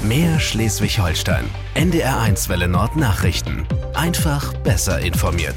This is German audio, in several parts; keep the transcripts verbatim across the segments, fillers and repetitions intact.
Mehr Schleswig-Holstein. N D R eins Welle Nord Nachrichten. Einfach besser informiert.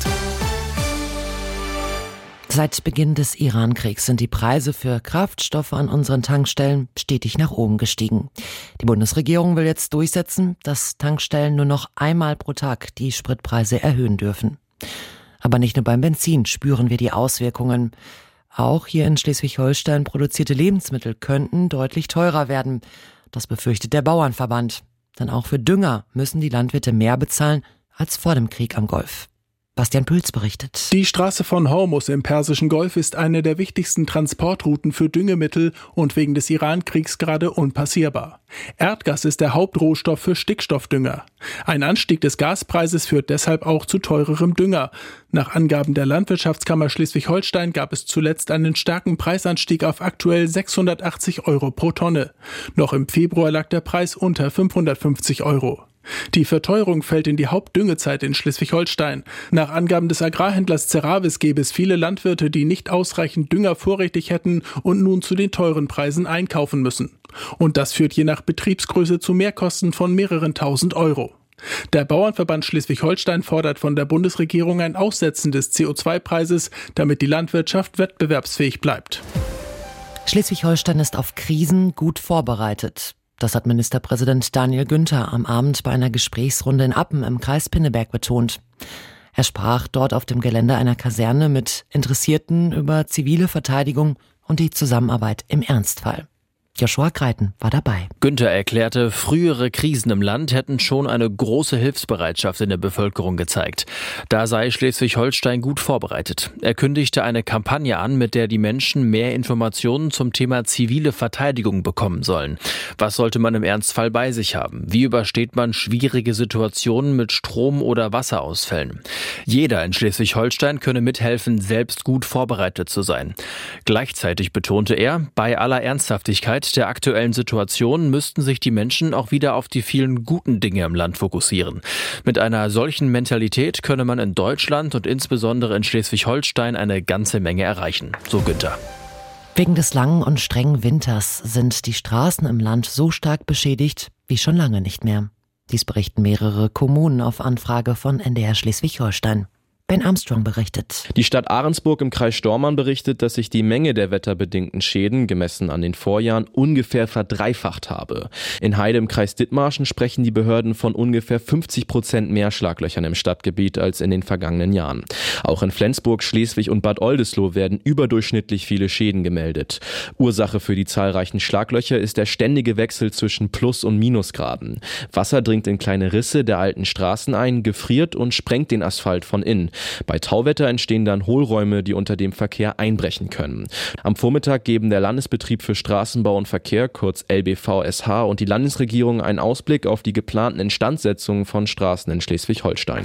Seit Beginn des Iran-Kriegs sind die Preise für Kraftstoffe an unseren Tankstellen stetig nach oben gestiegen. Die Bundesregierung will jetzt durchsetzen, dass Tankstellen nur noch einmal pro Tag die Spritpreise erhöhen dürfen. Aber nicht nur beim Benzin spüren wir die Auswirkungen. Auch hier in Schleswig-Holstein produzierte Lebensmittel könnten deutlich teurer werden. Das befürchtet der Bauernverband. Denn auch für Dünger müssen die Landwirte mehr bezahlen als vor dem Krieg am Golf. Bastian Pülz berichtet. Die Straße von Hormuz im Persischen Golf ist eine der wichtigsten Transportrouten für Düngemittel und wegen des Iran-Kriegs gerade unpassierbar. Erdgas ist der Hauptrohstoff für Stickstoffdünger. Ein Anstieg des Gaspreises führt deshalb auch zu teurerem Dünger. Nach Angaben der Landwirtschaftskammer Schleswig-Holstein gab es zuletzt einen starken Preisanstieg auf aktuell sechshundertachtzig Euro pro Tonne. Noch im Februar lag der Preis unter fünfhundertfünfzig Euro. Die Verteuerung fällt in die Hauptdüngezeit in Schleswig-Holstein. Nach Angaben des Agrarhändlers Zeravis gäbe es viele Landwirte, die nicht ausreichend Dünger vorrätig hätten und nun zu den teuren Preisen einkaufen müssen. Und das führt je nach Betriebsgröße zu Mehrkosten von mehreren tausend Euro. Der Bauernverband Schleswig-Holstein fordert von der Bundesregierung ein Aussetzen des C O zwei Preises, damit die Landwirtschaft wettbewerbsfähig bleibt. Schleswig-Holstein ist auf Krisen gut vorbereitet. Das hat Ministerpräsident Daniel Günther am Abend bei einer Gesprächsrunde in Appen im Kreis Pinneberg betont. Er sprach dort auf dem Gelände einer Kaserne mit Interessierten über zivile Verteidigung und die Zusammenarbeit im Ernstfall. Joshua Greiten war dabei. Günther erklärte, frühere Krisen im Land hätten schon eine große Hilfsbereitschaft in der Bevölkerung gezeigt. Da sei Schleswig-Holstein gut vorbereitet. Er kündigte eine Kampagne an, mit der die Menschen mehr Informationen zum Thema zivile Verteidigung bekommen sollen. Was sollte man im Ernstfall bei sich haben? Wie übersteht man schwierige Situationen mit Strom- oder Wasserausfällen? Jeder in Schleswig-Holstein könne mithelfen, selbst gut vorbereitet zu sein. Gleichzeitig betonte er, bei aller Ernsthaftigkeit der aktuellen Situation müssten sich die Menschen auch wieder auf die vielen guten Dinge im Land fokussieren. Mit einer solchen Mentalität könne man in Deutschland und insbesondere in Schleswig-Holstein eine ganze Menge erreichen, so Günther. Wegen des langen und strengen Winters sind die Straßen im Land so stark beschädigt wie schon lange nicht mehr. Dies berichten mehrere Kommunen auf Anfrage von N D R Schleswig-Holstein. Ben Armstrong berichtet. Die Stadt Ahrensburg im Kreis Stormarn berichtet, dass sich die Menge der wetterbedingten Schäden, gemessen an den Vorjahren, ungefähr verdreifacht habe. In Heide im Kreis Dithmarschen sprechen die Behörden von ungefähr fünfzig Prozent mehr Schlaglöchern im Stadtgebiet als in den vergangenen Jahren. Auch in Flensburg, Schleswig und Bad Oldesloe werden überdurchschnittlich viele Schäden gemeldet. Ursache für die zahlreichen Schlaglöcher ist der ständige Wechsel zwischen Plus- und Minusgraden. Wasser dringt in kleine Risse der alten Straßen ein, gefriert und sprengt den Asphalt von innen. Bei Tauwetter entstehen dann Hohlräume, die unter dem Verkehr einbrechen können. Am Vormittag geben der Landesbetrieb für Straßenbau und Verkehr, kurz L B V S H, und die Landesregierung einen Ausblick auf die geplanten Instandsetzungen von Straßen in Schleswig-Holstein.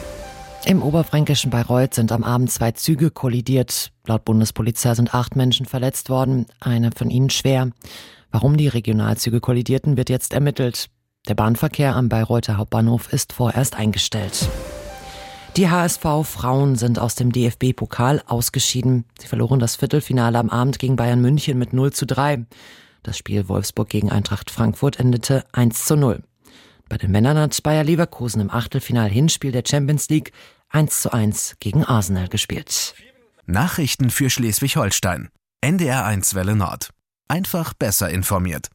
Im oberfränkischen Bayreuth sind am Abend zwei Züge kollidiert. Laut Bundespolizei sind acht Menschen verletzt worden, eine von ihnen schwer. Warum die Regionalzüge kollidierten, wird jetzt ermittelt. Der Bahnverkehr am Bayreuther Hauptbahnhof ist vorerst eingestellt. Die H S V-Frauen sind aus dem D F B-Pokal ausgeschieden. Sie verloren das Viertelfinale am Abend gegen Bayern München mit null zu drei. Das Spiel Wolfsburg gegen Eintracht Frankfurt endete eins zu null. Bei den Männern hat Bayer Leverkusen im Achtelfinal-Hinspiel der Champions League eins zu eins gegen Arsenal gespielt. Nachrichten für Schleswig-Holstein. N D R eins Welle Nord. Einfach besser informiert.